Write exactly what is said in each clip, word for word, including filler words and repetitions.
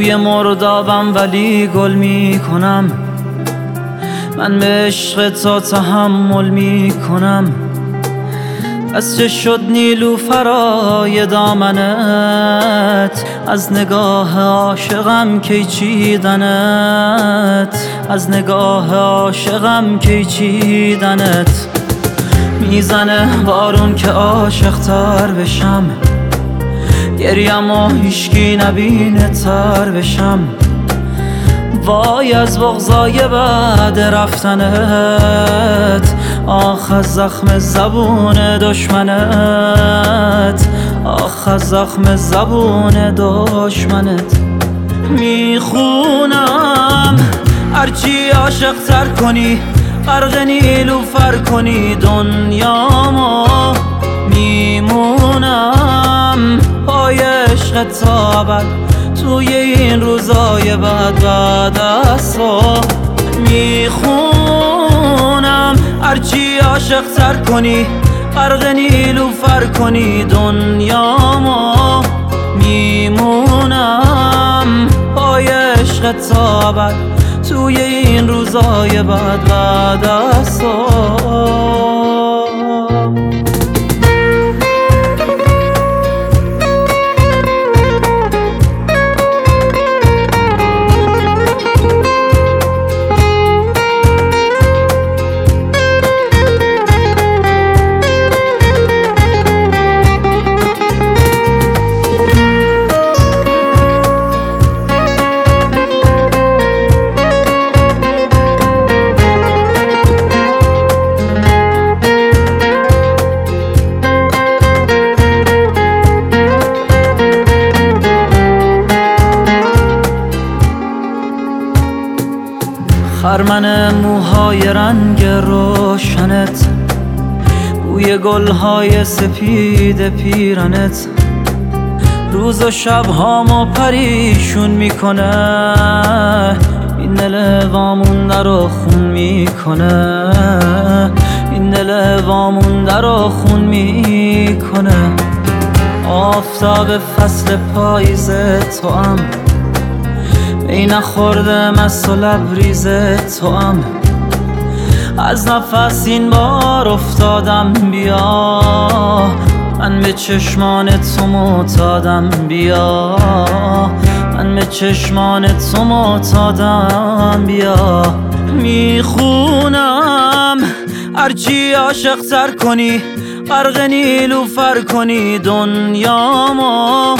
توی مردابم ولی گل می کنم. من به عشق تا تحمل می کنم. از چه شد نیلوفرای دامنت، از نگاه عاشقم کی چیدنت، از نگاه عاشقم کی چیدنت. میزنه بارون که عاشق تر بشم، گریم و هیشکی نبینه تر بشم. وای از بغضای بعد رفتنت، آخ از زخم زبون دشمنت، آخ از زخم زبون دشمنت. میخونم هرچی عاشق تر کنی، غرق نیلوفر کنی دنیامو. میمونم پای عشق تا ابد، توی این روزای بد بعد از تو. میخونم هرچی عاشق تر کنی، غرق نیلوفر کنی دنیامو. میمونم پای عشق تا ابد، توی این روزای بد بعد از تو. خرمن موهای رنگ روشنت، بوی گلهای سپید پیرنت، روز و شبهامو پریشون میکنه. این دل وامونده رو خون میکنه، این دل وامونده رو خون میکنه. آفتاب فصل پاییز توام، ای نخورده مست و لبریز توام. از نفس این بار افتادم، بیا من به چشمان تو معتادم. بیا من به چشمان تو معتادم. بیا میخونم هرچی عاشق تر کنی، غرق نیلوفر کنی دنیامو.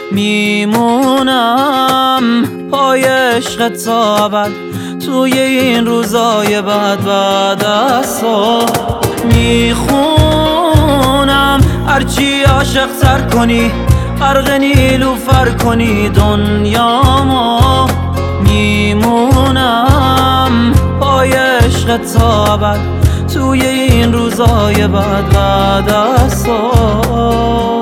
میمونم پای عشق تا ابد، توی این روزای بد بعد از تو. میخونم هرچی عاشق تر کنی، غرق نیلوفر کنی دنیامو. میمونم پای عشق تا ابد، توی این روزای بد بعد از تو.